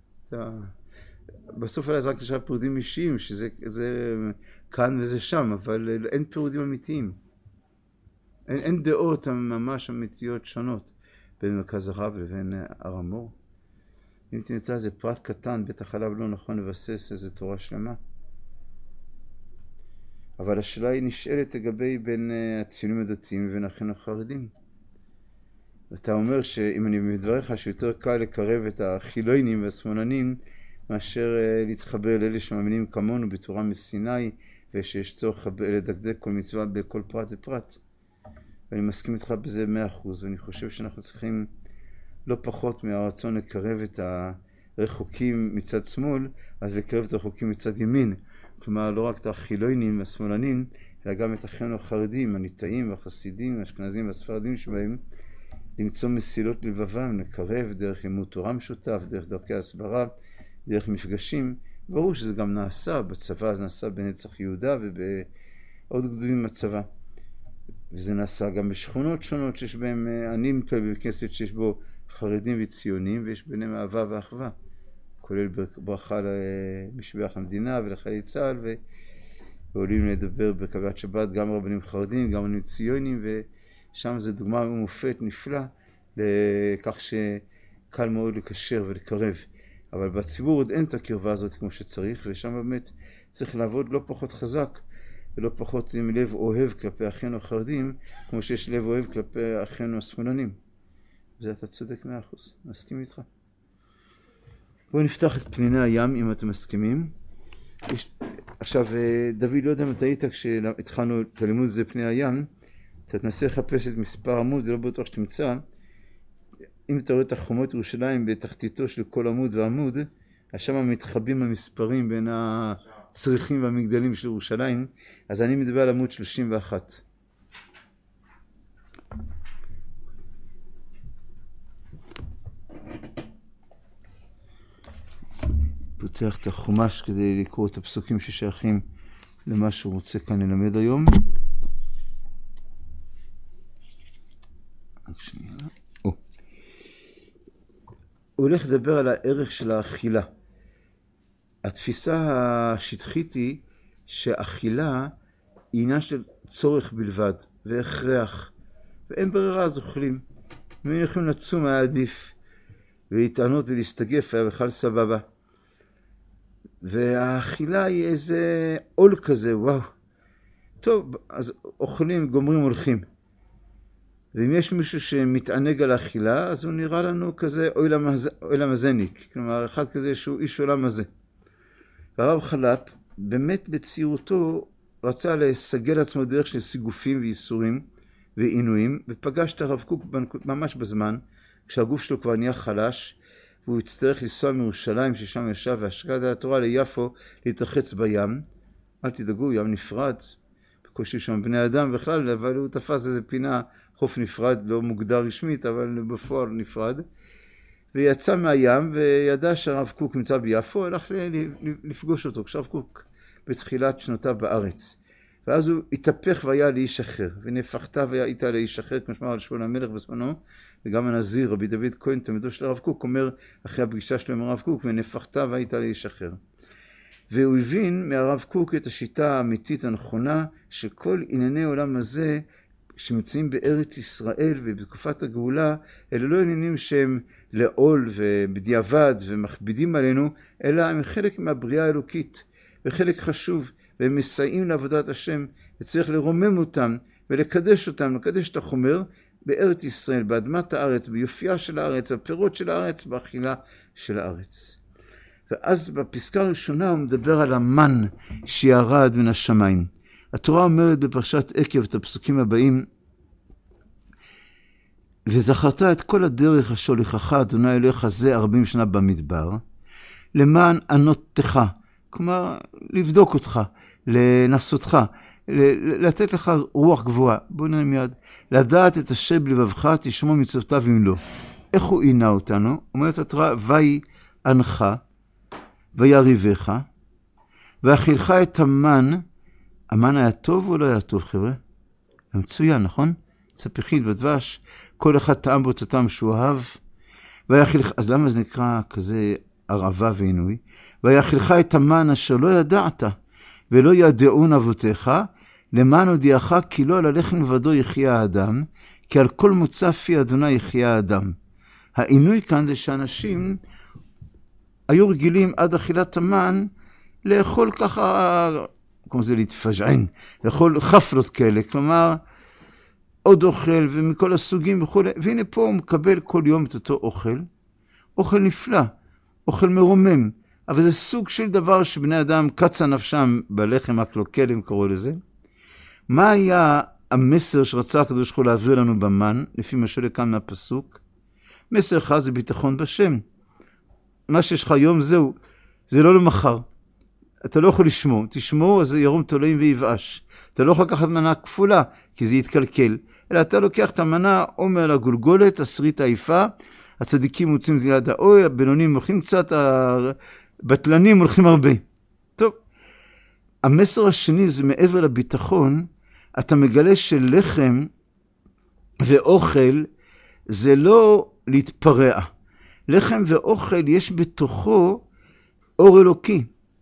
[SPEAKER 1] בסוף היה זה רק לשאול פירודים אישיים, שזה כאן וזה שם, אבל אין פירודים אמיתיים. אין דעות ממש אמיתיות שונות בין מרכז הרב לבין הר המור. אם תמצא איזה פרט קטן, בטח עליו לא נכון לבסס איזה תורה שלמה. אבל השאלה היא נשאלת לגבי בין הציונים הדתיים לבין אחינו החרדים. ואתה אומר שאם אני מדבריך שיותר קל לקרב את החילונים והשמאלנים מאשר להתחבר לאלה שמאמינים כמונו בתורה מסיני ושיש צורך לדקדק כל מצווה בכל פרט ופרט. ואני מסכים איתך בזה 100%, ואני חושב שאנחנו צריכים לא פחות מהרצון לקרב את הרחוקים מצד שמאל, אז לקרב את הרחוקים מצד ימין. כלומר, לא רק את החילונים והשמאלנים, אלא גם את אחינו החרדים, הניטאים והחסידים, האשכנזים והספרדים שבהם, למצוא מסילות לבבם, לקרב דרך לימוד תורה משותף, דרך דרכי הסברה, דרך מפגשים. ברור שזה גם נעשה בצבא, זה נעשה בנצח יהודה ובעוד גדודים בצבא. וזה נעשה גם בשכונות שונות שיש בהם, אני מתפלל בכנסת שיש בו חרדים וציונים, ויש ביניהם אהבה ואחווה. כולל ברכה למשביח המדינה ולחיילי צה"ל, ועולים לדבר בקביעת שבת גם רבנים חרדים, גם רבנים ציונים, ושם זה דוגמה ומופת נפלא לכך שקל מאוד לקשר ולקרב. אבל בציבור עוד אין את הקרבה הזאת כמו שצריך, ושם באמת צריך לעבוד לא פחות חזק, ולא פחות עם לב אוהב כלפי אחינו החרדים, כמו שיש לב אוהב כלפי אחינו השמאלנים. וזה אתה צודק 100%, מסכים איתך. בואו נפתח את פניני הים, אם אתם מסכימים. עכשיו, דוד, לא יודע אם אתה היית כשהתחלנו את הלימוד הזה פני הים, אתה תנסה לחפש את מספר עמוד, זה לא בטוח שתמצא. אם אתה רואה את החומות ירושלים בתחתיתו של כל עמוד ועמוד, אז שם מתחבים המספרים בין הצריכים והמגדלים של ירושלים, אז אני מדבר על עמוד 31. פותח את החומש כדי לקרוא את הפסוקים ששייכים למה שהוא רוצה כאן ללמד היום. רק שנייה. הוא הולך לדבר על הערך של האכילה. התפיסה השטחית היא שאכילה היא עניין של צורך בלבד והכרח, ואין ברירה אז אוכלים. אם היינו יכולים לצום היה עדיף, ולהתענות ולהסתגף היה בכלל סבבה. והאכילה היא איזה עול כזה, וואו. טוב, אז אוכלים, גומרים, הולכים. ואם יש מישהו שמתענג על האכילה, אז הוא נראה לנו כזה אוהל המזניק. כלומר, אחד כזה שהוא איש עולם הזה. והרב חלפ, באמת בצעירותו, רצה לסגל עצמו דרך של סיגופים וייסורים ועינויים, ופגש את הרב קוק ממש בזמן, כשהגוף שלו כבר נהיה חלש, והוא יצטרך לנסוע מירושלים ששם ישב והשקעת התורה ליפו להתרחץ בים. אל תדאגו, ים נפרד, בקושי שם בני אדם בכלל, אבל הוא תפס איזה פינה, חוף נפרד, לא מוגדר רשמית, אבל בפועל נפרד. ויצא מהים וידע שהרב קוק נמצא ביפו, הלך לפגוש אותו, כשהרב קוק בתחילת שנותיו בארץ. ואז הוא התהפך והיה לאיש אחר, ונפחת והיית לאיש אחר, כמו שמר על שמואל המלך בזמנו, וגם הנזיר, רבי דוד כהן, תלמידו של הרב קוק, אומר אחרי הפגישה שלו עם הרב קוק, ונפחת והיית לאיש אחר. והוא הבין מהרב קוק את השיטה האמיתית הנכונה, שכל ענייני עולם הזה, כשמצאים בארץ ישראל ובתקופת הגאולה, אלה לא עניינים שהם לעול ובדיעבד ומכבידים עלינו, אלא הם חלק מהבריאה האלוקית, וחלק חשוב, והם מסייעים לעבודת השם, וצריך לרומם אותם ולקדש אותם, לקדש את החומר בארץ ישראל, באדמת הארץ, ביופייה של הארץ, בפירות של הארץ, באכילה של הארץ. ואז בפסקה הראשונה הוא מדבר על המן שירד מן השמיים. התורה אומרת בפרשת עקב את הפסוקים הבאים, וזכרת את כל הדרך אשר הוליכך אדוני אלוהיך זה 40 שנה במדבר, למען ענותך, כלומר לבדוק אותך, לנסותך, לתת לך רוח גבוהה. בואו נראה מיד. לדעת את אשר בלבבך תשמור מצוותיו אם לא. איך הוא עינה אותנו? אומרת התורה, ויהי ענך ויריבך ואכילך את המן. המן היה טוב או לא היה טוב, חבר'ה? היה מצוין, נכון? צפיחית ודבש, כל אחד טעם בו את הטעם שהוא אהב. אז למה זה נקרא כזה הרעבה ועינוי? ויאכילך את המן אשר לא ידעת, ולא ידעון אבותיך, למען הודיעך כי לא על הלחם לבדו יחיה האדם, כי על כל מוצא פי אדוני יחיה האדם. העינוי כאן זה שאנשים היו רגילים עד אכילת המן לאכול ככה, כמו זה להתפז'ען, לאכול חפלות כאלה, כלומר עוד אוכל ומכל הסוגים וכו'. והנה פה הוא מקבל כל יום את אותו אוכל, אוכל נפלא, אוכל מרומם, אבל זה סוג של דבר שבני אדם קצה נפשם בלחם הקלוקל, הם קראו לזה. מה היה המסר שרצה הקדוש ברוך הוא להעביר לנו במן, לפי מה שעולה כאן מהפסוק? מסר אחד זה ביטחון בשם. מה שיש לך היום זהו, זה לא למחר. אתה לא יכול לשמור, תשמור אז זה ירום תולעים ויבאש. אתה לא יכול לקחת מנה כפולה, כי זה יתקלקל. אלא אתה לוקח את המנה, אומר לגולגולת, עשרית העיפה, הצדיקים מוצאים זה יד האוי, הבינונים הולכים קצת, הבטלנים הולכים הרבה. טוב, המסר השני זה מעבר לביטחון, אתה מגלה שלחם ואוכל זה לא להתפרע. לחם ואוכל יש בתוכו אור אלוקי.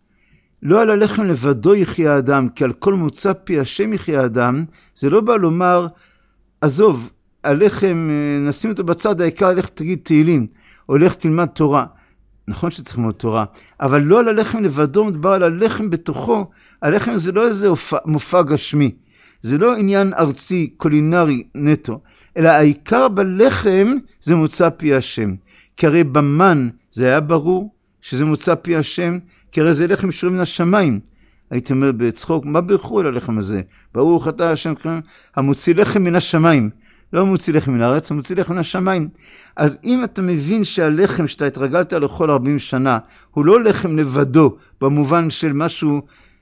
[SPEAKER 1] לא על הלחם לבדו יחיה האדם, כי על כל מוצא פי השם יחיה האדם, זה לא בא לומר, עזוב, הלחם, נשים אותו בצד, העיקר הלך תגיד תהילים, או הלך תלמד תורה. נכון שצריך ללמוד תורה, אבל לא על הלחם לבדו, מדבר על הלחם בתוכו. הלחם זה לא איזה מופע גשמי, זה לא עניין ארצי, קולינרי נטו, אלא העיקר בלחם זה מוצא פי השם. כי הרי במן זה היה ברור שזה מוצא פי השם, כי הרי זה לחם שורה מן השמיים. הייתי אומר בצחוק, מה ברכו על הלחם הזה? ברוך אתה השם המוציא לחם מן השמיים. לא מוציא לחם מן הארץ, הוא מוציא לחם מן השמיים. אז אם אתה מבין שהלחם שאתה התרגלת לאכול 40 שנה, הוא לא לחם לבדו, במובן של משהו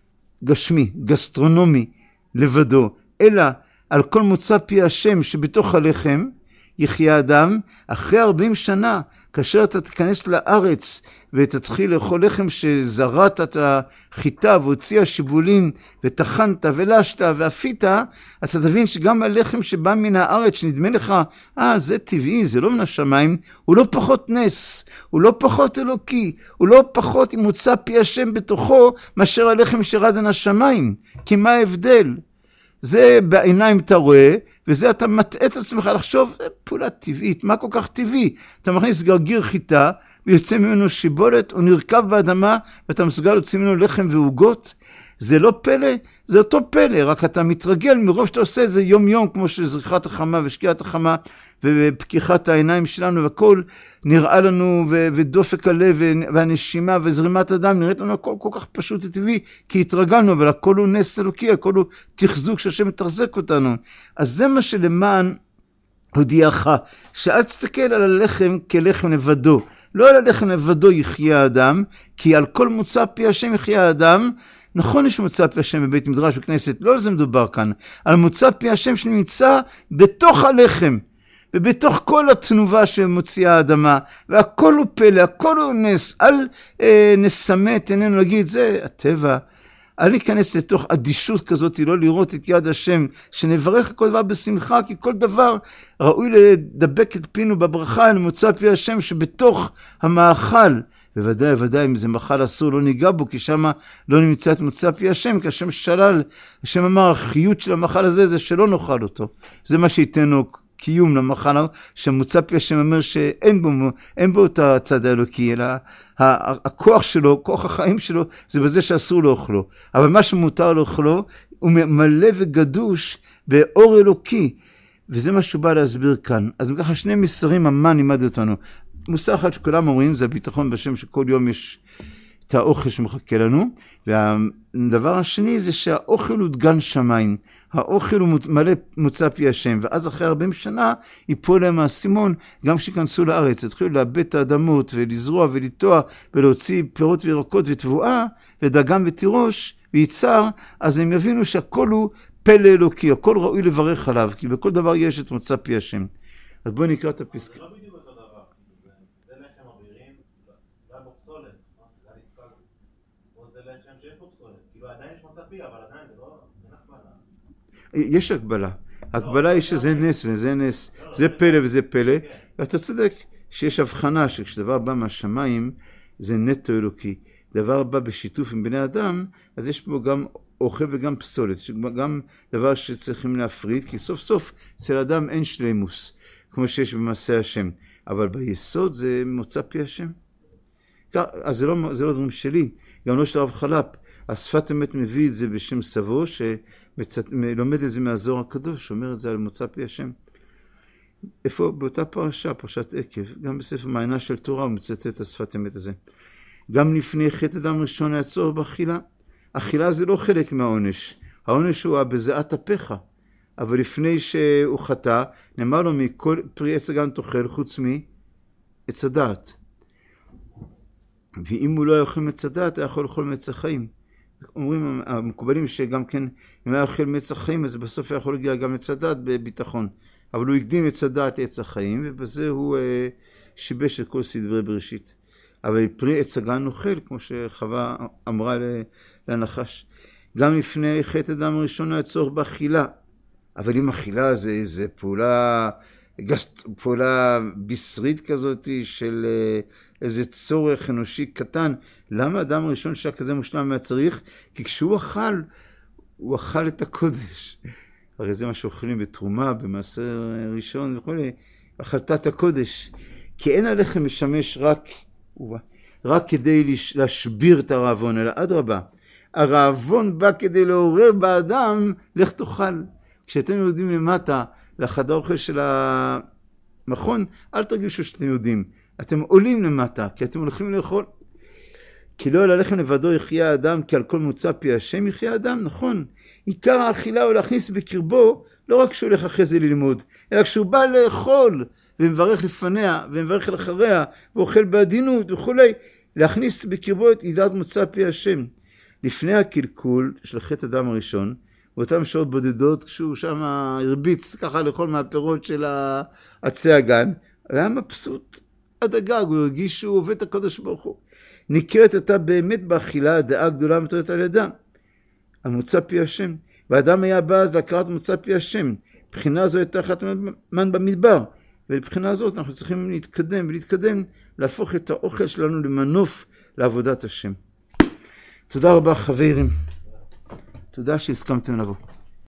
[SPEAKER 1] גשמי, גסטרונומי לבדו, אלא על כל מוצא פי השם שבתוך הלחם, יחיה אדם, אחרי 40 שנה, כאשר אתה תיכנס לארץ ותתחיל לאכול לחם שזרעת את החיטה והוציאה שיבולים ותחנת ולשת ואפית, אתה תבין שגם הלחם שבא מן הארץ שנדמה לך, זה טבעי, זה לא מן השמיים, הוא לא פחות נס, הוא לא פחות אלוקי, הוא לא פחות עם מוצא פי השם בתוכו מאשר הלחם שרד מן השמיים. כי מה ההבדל? זה בעיניים אתה רואה, וזה אתה מטעה את עצמך לחשוב, פעולה טבעית, מה כל כך טבעי? אתה מכניס גרגיר חיטה, ויוצא ממנו שיבולת, הוא נרכב באדמה, ואתה מסוגל להוציא ממנו לחם ועוגות. זה לא פלא, זה אותו פלא, רק אתה מתרגל מרוב שאתה עושה את זה יום יום, כמו שזריחת החמה ושקיעת החמה, ופקיחת העיניים שלנו, והכל נראה לנו, ודופק הלב, והנשימה, וזרימת הדם, נראית לנו הכל כל כך פשוט וטבעי, כי התרגלנו, אבל הכל הוא נס אלוקי, הכל הוא תחזוק שהשם מתחזק אותנו. אז זה מה שלמען הודיעך, שאל תסתכל על הלחם כלחם לבדו, לא על הלחם לבדו יחיה האדם, כי על כל מוצא פי השם יחיה האדם. נכון יש מוצא פי השם בבית מדרש בכנסת, לא על זה מדובר כאן, על מוצא פי השם שנמצא בתוך הלחם, ובתוך כל התנובה שמוציאה האדמה, והכל הוא פלא, הכל הוא נס. אל נסמת, איננו להגיד, זה הטבע, אל ניכנס לתוך אדישות כזאת, לא לראות את יד השם, שנברך כל דבר בשמחה, כי כל דבר ראוי לדבק את פינו בברכה אל מוצא פי השם שבתוך המאכל, בוודאי, ודאי, אם זה מאכל אסור, לא ניגע בו, כי שם לא נמצא את מוצא פי השם, כי השם שלל, השם אמר, החיות של המאכל הזה זה שלא נאכל אותו. זה מה שייתנו קיום למאכל, שמוצא פי השם אומר שאין בו את הצד האלוקי, אלא הכוח שלו, כוח החיים שלו, זה בזה שאסור לאוכלו. אבל מה שמותר לאוכלו, הוא מלא וגדוש באור אלוקי, וזה מה שהוא בא להסביר כאן. אז ככה שני מסרים המן לימד אותנו. מוסר אחד שכולם אומרים, זה הביטחון בשם שכל יום יש את האוכל שמחכה לנו, והדבר השני זה שהאוכל הוא דגן שמיים, האוכל הוא מלא מוצא פי השם, ואז אחרי 40 שנה ייפול להם האסימון, גם כשכנסו לארץ, התחילו לאבד את האדמות ולזרוע ולטוע ולהוציא פירות וירקות ותבואה ודגם ותירוש ויצר, אז הם יבינו שהכל הוא פלא אלוקי, הכל ראוי לברך עליו, כי בכל דבר יש את מוצא פי השם. אז בואו נקרא את הפסקה. יש הגבלה. הגבלה היא שזה נס וזה נס, זה פלא וזה פלא, ואתה צודק שיש הבחנה שכשדבר בא מהשמיים זה נטו אלוקי. דבר בא בשיתוף עם בני אדם, אז יש פה גם אוכל וגם פסולת, גם דבר שצריכים להפריד, כי סוף סוף אצל אדם אין שלימוס, כמו שיש במעשה השם, אבל ביסוד זה מוצא פי השם. אז זה לא דברים שלי, גם לא של רב חלפ. השפת אמת מביא את זה בשם סבו, שלומד את זה מהזוהר הקדוש, אומר את זה על מוצא פי השם. איפה? באותה פרשה, פרשת עקב, גם בספר מעיינה של תורה הוא מצטט את השפת אמת הזה. גם לפני חטא אדם ראשון היה צורך באכילה. אכילה זה לא חלק מהעונש, העונש הוא בזיעת אפיך, אבל לפני שהוא חטא, נאמר לו מכל פרי עץ הגן תאכל חוץ מעץ הדעת. ואם הוא לא יאכל מעץ הדעת, היה יכול לאכול מעץ החיים. אומרים המקובלים שגם כן, אם היה אוכל מעץ החיים, אז בסוף היה יכול להגיע גם מעץ הדעת בביטחון. אבל הוא הקדים מעץ הדעת לעץ החיים, ובזה הוא שיבש את כל סדרי בראשית. אבל פרי עץ הגן אוכל, כמו שחווה אמרה לנחש. גם לפני חטא אדם הראשון היה צורך באכילה. אבל אם אכילה זה פעולה בשרית כזאת של איזה צורך אנושי קטן. למה האדם הראשון שהיה כזה מושלם היה צריך? כי כשהוא אכל, הוא אכל את הקודש. הרי זה מה שאוכלים בתרומה, במעשר ראשון וכו'. אכלת את הקודש. כי אין הלחם משמש רק כדי להשביר את הרעבון, אלא אדרבה. הרעבון בא כדי לעורר באדם, לך תאכל. כשאתם יורדים למטה לחדר אוכל של המכון, אל תרגישו שאתם יודעים. אתם עולים למטה, כי אתם הולכים לאכול. כי לא על הלחם לבדו יחיה האדם, כי על כל מוצא פי השם יחיה האדם, נכון. עיקר האכילה הוא להכניס בקרבו, לא רק כשהוא הולך אחרי זה ללמוד, אלא כשהוא בא לאכול, ומברך לפניה, ומברך לאחריה, ואוכל בעדינות וכו', להכניס בקרבו את ידעת מוצא פי השם. לפני הקלקול של חטא אדם הראשון, באותן שעות בודדות, כשהוא שם הרביץ ככה לכל מהפירות של עצי הגן, היה מבסוט עד הגג, הוא הרגיש שהוא עובד את הקודש ברוך הוא. ניכרת אתה באמת באכילה, הדעה הגדולה מתוארת על ידם, על מוצא פי השם. והאדם היה בא אז להכרת מוצא פי השם. מבחינה זו הייתה אחת מן במדבר, ולבחינה הזאת אנחנו צריכים להתקדם, להפוך את האוכל שלנו למנוף לעבודת השם. תודה רבה חברים. תודה שהסכמתם לבוא.